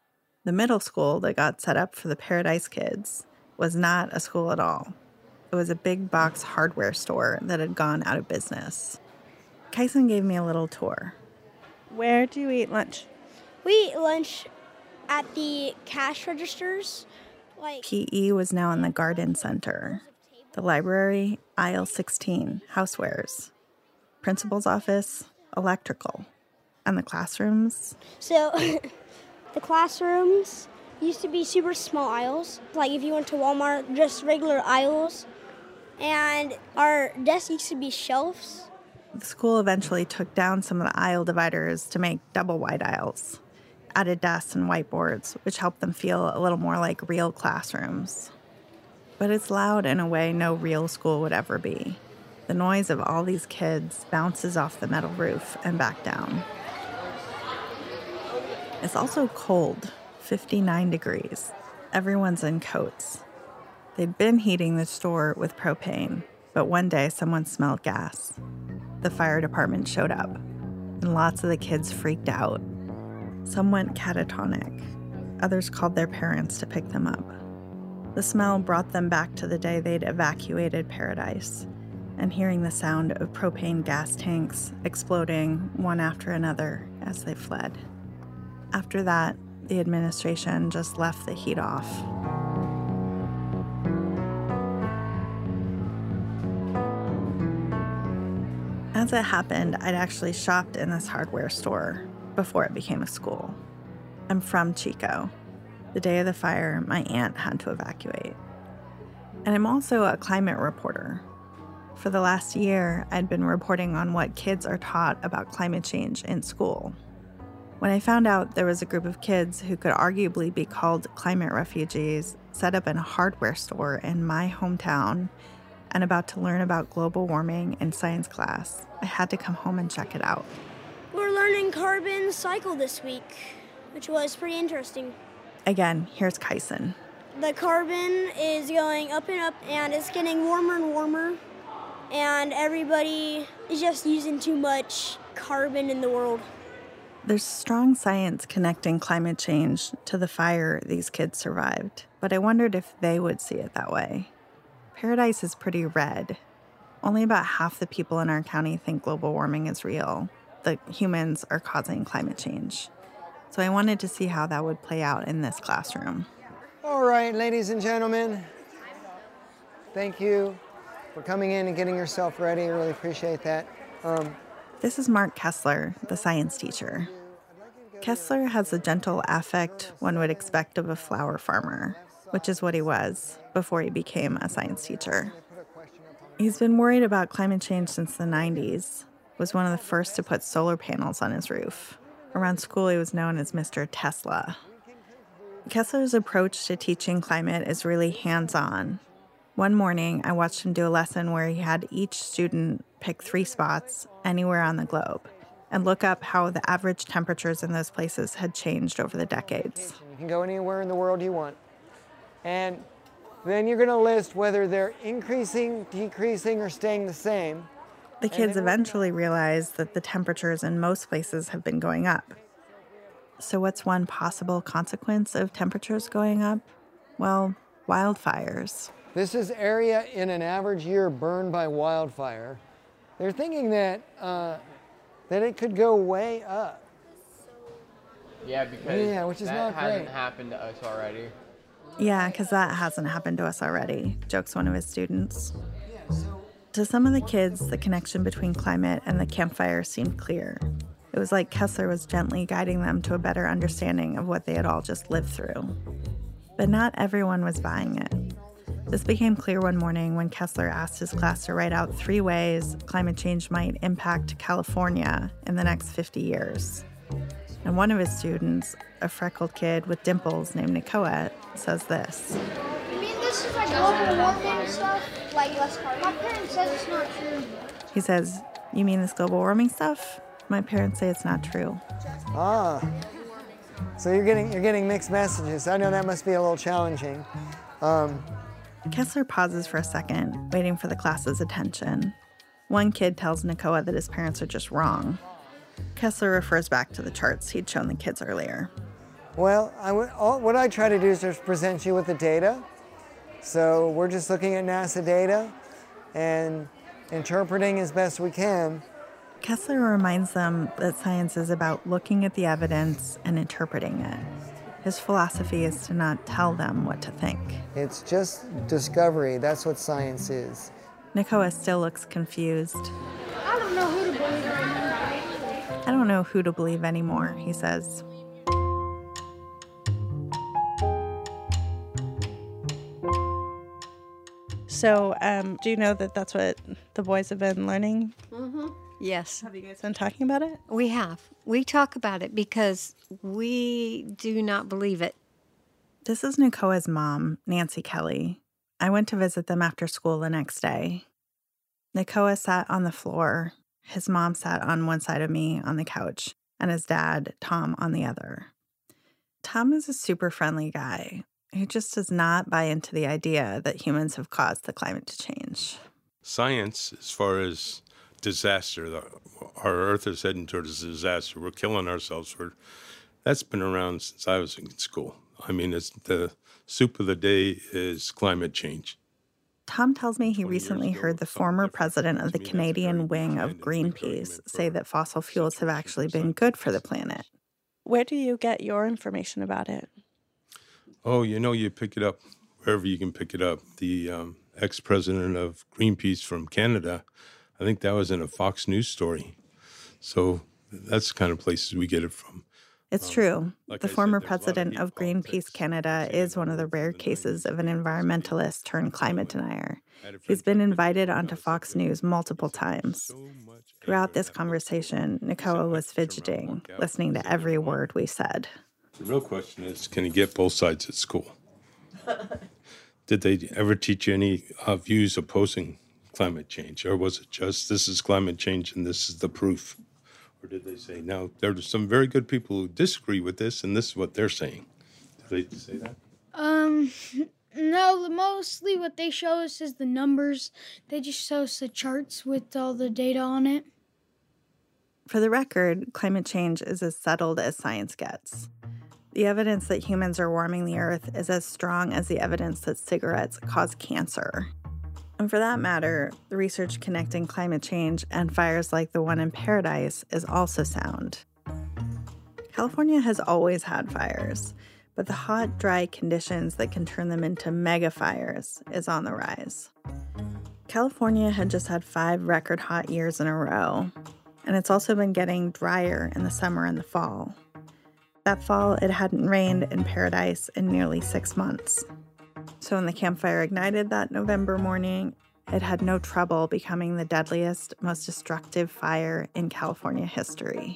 The middle school that got set up for the Paradise kids was not a school at all. It was a big box hardware store that had gone out of business. Kyson gave me a little tour. Where do you eat lunch? We eat lunch at the cash registers. Like P E was now in the garden center. The library, aisle sixteen, housewares. Principal's office, electrical. And the classrooms? So, the classrooms used to be super small aisles. Like if you went to Walmart, just regular aisles. And our desks used to be shelves. The school eventually took down some of the aisle dividers to make double wide aisles, added desks and whiteboards, which helped them feel a little more like real classrooms. But it's loud in a way no real school would ever be. The noise of all these kids bounces off the metal roof and back down. It's also cold, fifty-nine degrees. Everyone's in coats. They'd been heating the store with propane, but one day someone smelled gas. The fire department showed up, and lots of the kids freaked out. Some went catatonic. Others called their parents to pick them up. The smell brought them back to the day they'd evacuated Paradise, and hearing the sound of propane gas tanks exploding one after another as they fled. After that, the administration just left the heat off. As it happened, I'd actually shopped in this hardware store before it became a school. I'm from Chico. The day of the fire, my aunt had to evacuate. And I'm also a climate reporter. For the last year, I'd been reporting on what kids are taught about climate change in school. When I found out there was a group of kids who could arguably be called climate refugees set up in a hardware store in my hometown and about to learn about global warming in science class, I had to come home and check it out. We're learning carbon cycle this week, which was pretty interesting. Again, here's Kyson. The carbon is going up and up, and it's getting warmer and warmer, and everybody is just using too much carbon in the world. There's strong science connecting climate change to the fire these kids survived, but I wondered if they would see it that way. Paradise is pretty red. Only about half the people in our county think global warming is real. The humans are causing climate change. So I wanted to see how that would play out in this classroom. All right, ladies and gentlemen, thank you for coming in and getting yourself ready. I really appreciate that. Um, This is Mark Kessler, the science teacher. Kessler has the gentle affect one would expect of a flower farmer, which is what he was before he became a science teacher. He's been worried about climate change since the nineties, was one of the first to put solar panels on his roof. Around school, he was known as Mister Tesla. Kessler's approach to teaching climate is really hands-on. One morning, I watched him do a lesson where he had each student pick three spots anywhere on the globe and look up how the average temperatures in those places had changed over the decades. You can go anywhere in the world you want. And then you're going to list whether they're increasing, decreasing, or staying the same. The kids eventually realized that the temperatures in most places have been going up. So what's one possible consequence of temperatures going up? Well, wildfires. This is area in an average year burned by wildfire. They're thinking that uh, that it could go way up. Yeah, because yeah, which is that not hasn't great. happened to us already. Yeah, because that hasn't happened to us already, jokes one of his students. To some of the kids, the connection between climate and the campfire seemed clear. It was like Kessler was gently guiding them to a better understanding of what they had all just lived through. But not everyone was buying it. This became clear one morning when Kessler asked his class to write out three ways climate change might impact California in the next fifty years. And one of his students, a freckled kid with dimples named Nicoa, says this. You mean this is like global warming stuff? Like less carbon? My parents said it's not true. He says, you mean this global warming stuff? My parents say it's not true. Ah, so you're getting you're getting mixed messages. I know that must be a little challenging. Um, Kessler pauses for a second, waiting for the class's attention. One kid tells Nicoa that his parents are just wrong. Kessler refers back to the charts he'd shown the kids earlier. Well, I w- all, what I try to do is just present you with the data. So we're just looking at NASA data and interpreting as best we can. Kessler reminds them that science is about looking at the evidence and interpreting it. His philosophy is to not tell them what to think. It's just discovery. That's what science is. Nakoa still looks confused. I don't know who to believe anymore. I don't know who to believe anymore, he says. So, um, do you know that that's what the boys have been learning? Mm-hmm. Yes. Have you guys been talking about it? We have. We talk about it because we do not believe it. This is Nakoa's mom, Nancy Kelly. I went to visit them after school the next day. Nakoa sat on the floor. His mom sat on one side of me on the couch, and his dad, Tom, on the other. Tom is a super friendly guy who just does not buy into the idea that humans have caused the climate to change. Science, as far as disaster, the, our Earth is heading towards a disaster. We're killing ourselves. We're, that's been around since I was in school. I mean, it's the soup of the day is climate change. Tom tells me he recently heard the former president of the Canadian wing of Greenpeace say that fossil fuels have actually been good for the planet. Where do you get your information about it? Oh, you know, you pick it up wherever you can pick it up. The um, ex-president of Greenpeace from Canada, I think that was in a Fox News story. So that's the kind of places we get it from. It's um, true. like the I former said, there's a lot of president of Greenpeace Canada is one of the rare cases of an environmentalist turned climate denier. He's been invited onto Fox News multiple times. Throughout this conversation, Nakoa was fidgeting, listening to every word we said. The real question is, can you get both sides at school? Did they ever teach you any uh, views opposing climate change? Or was it just, this is climate change and this is the proof? Or did they say, now, there are some very good people who disagree with this and this is what they're saying? Did they say that? Um, no, mostly what they show us is the numbers. They just show us the charts with all the data on it. For the record, climate change is as settled as science gets. The evidence that humans are warming the earth is as strong as the evidence that cigarettes cause cancer. And for that matter, the research connecting climate change and fires like the one in Paradise is also sound. California has always had fires, but the hot, dry conditions that can turn them into mega fires is on the rise. California had just had five record hot years in a row, and it's also been getting drier in the summer and the fall. That fall, it hadn't rained in Paradise in nearly six months. So when the campfire ignited that November morning, it had no trouble becoming the deadliest, most destructive fire in California history.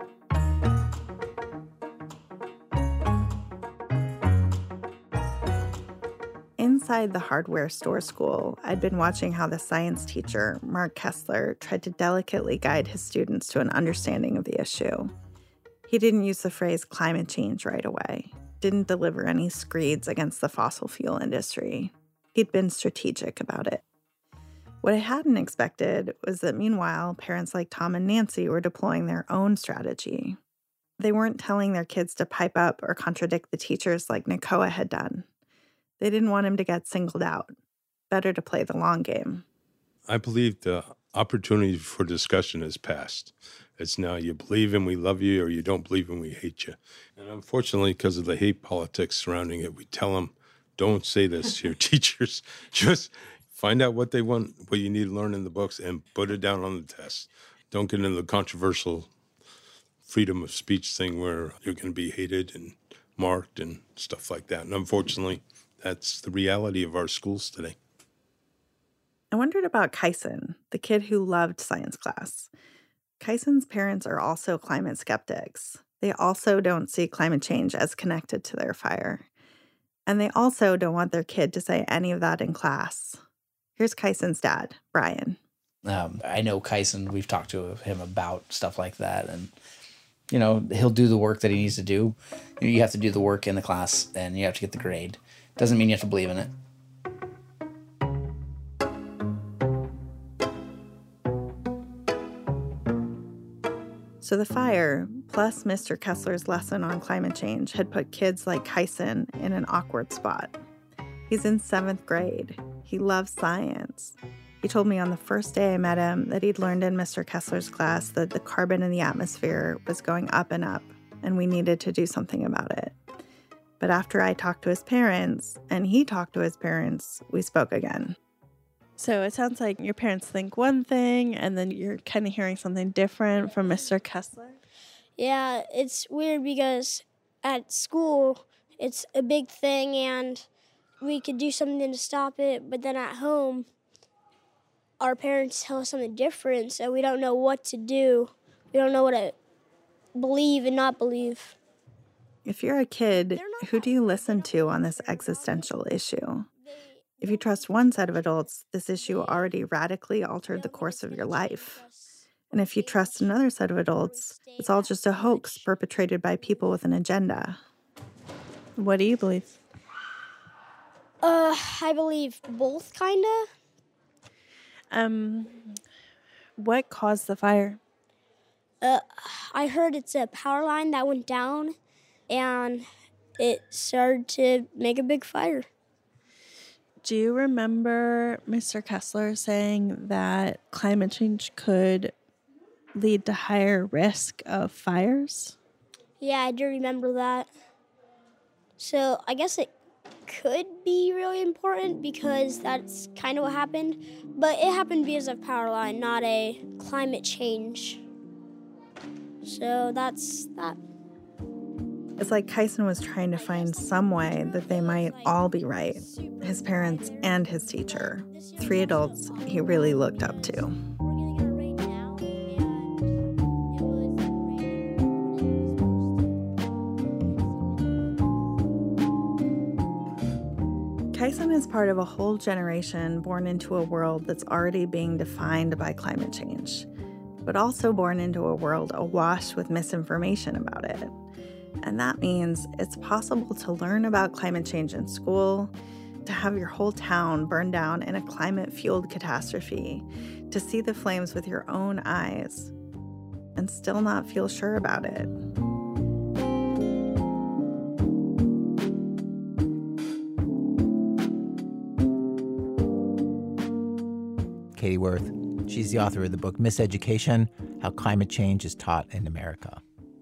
Inside the hardware store school, I'd been watching how the science teacher, Mark Kessler, tried to delicately guide his students to an understanding of the issue. He didn't use the phrase climate change right away, didn't deliver any screeds against the fossil fuel industry. He'd been strategic about it. What I hadn't expected was that meanwhile, parents like Tom and Nancy were deploying their own strategy. They weren't telling their kids to pipe up or contradict the teachers like Nakoa had done. They didn't want him to get singled out. Better to play the long game. I believe the opportunity for discussion has passed. It's now you believe and we love you or you don't believe and we hate you. And unfortunately, because of the hate politics surrounding it, we tell them, don't say this to your teachers. Just find out what they want, what you need to learn in the books and put it down on the test. Don't get into the controversial freedom of speech thing where you're going to be hated and marked and stuff like that. And unfortunately, that's the reality of our schools today. I wondered about Kyson, the kid who loved science class. Kyson's parents are also climate skeptics. They also don't see climate change as connected to their fire. And they also don't want their kid to say any of that in class. Here's Kyson's dad, Brian. Um, I know Kyson, we've talked to him about stuff like that. And, you know, he'll do the work that he needs to do. You have to do the work in the class and you have to get the grade. Doesn't mean you have to believe in it. So the fire, plus Mister Kessler's lesson on climate change, had put kids like Kyson in an awkward spot. He's in seventh grade. He loves science. He told me on the first day I met him that he'd learned in Mister Kessler's class that the carbon in the atmosphere was going up and up, and we needed to do something about it. But after I talked to his parents, and he talked to his parents, we spoke again. So it sounds like your parents think one thing, and then you're kind of hearing something different from Mister Kessler. Yeah, it's weird because at school, it's a big thing, and we could do something to stop it. But then at home, our parents tell us something different, so we don't know what to do. We don't know what to believe and not believe. If you're a kid, who do you listen to on this existential issue? If you trust one set of adults, this issue already radically altered the course of your life. And if you trust another set of adults, it's all just a hoax perpetrated by people with an agenda. What do you believe? Uh, I believe both, kinda. Um, what caused the fire? Uh, I heard it's a power line that went down, and it started to make a big fire. Do you remember Mister Kessler saying that climate change could lead to higher risk of fires? Yeah, I do remember that. So I guess it could be really important because that's kind of what happened. But it happened because of power line, not a climate change. So that's that. It's like Kyson was trying to find some way that they might all be right, his parents and his teacher, three adults he really looked up to. Kyson is part of a whole generation born into a world that's already being defined by climate change, but also born into a world awash with misinformation about it. And that means it's possible to learn about climate change in school, to have your whole town burn down in a climate-fueled catastrophe, to see the flames with your own eyes, and still not feel sure about it. Katie Worth. She's the author of the book Miseducation: How Climate Change is Taught in America.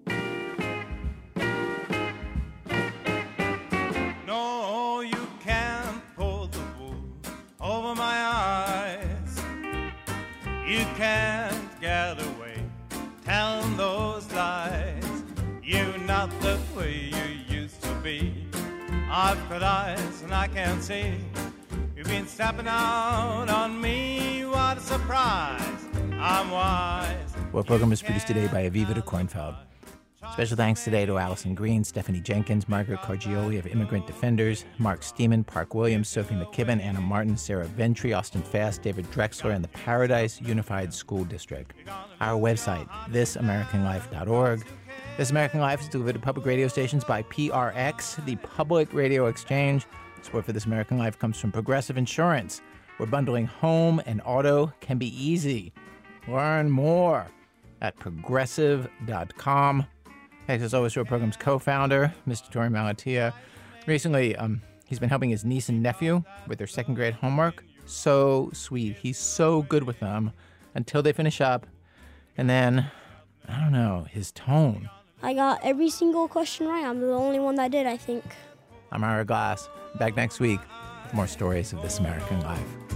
No, you can't pull the wool over my eyes. You can't get away telling those lies. You're not the way you used to be. I've got eyes and I can't see. You've been stepping out on me, what a surprise, I'm wise. Our program was produced today by Aviva de Kornfeld. Special thanks today to Allison Green, Stephanie Jenkins, Margaret Cargioli of Immigrant Defenders, Mark Steeman, Park Williams, Sophie McKibben, Anna Martin, Sarah Ventry, Austin Fast, David Drexler, and the Paradise Unified School District. Our website, this american life dot org. This American Life is delivered to public radio stations by P R X, the Public Radio Exchange. Support for This American Life comes from Progressive Insurance, where bundling home and auto can be easy. Learn more at progressive dot com. Thanks as always to our program's co-founder, Mister Tori Malatia. Recently, um, he's been helping his niece and nephew with their second grade homework. So sweet. He's so good with them until they finish up. And then, I don't know, his tone. I got every single question right. I'm the only one that did, I think. I'm Ira Glass. Back next week with more stories of This American Life.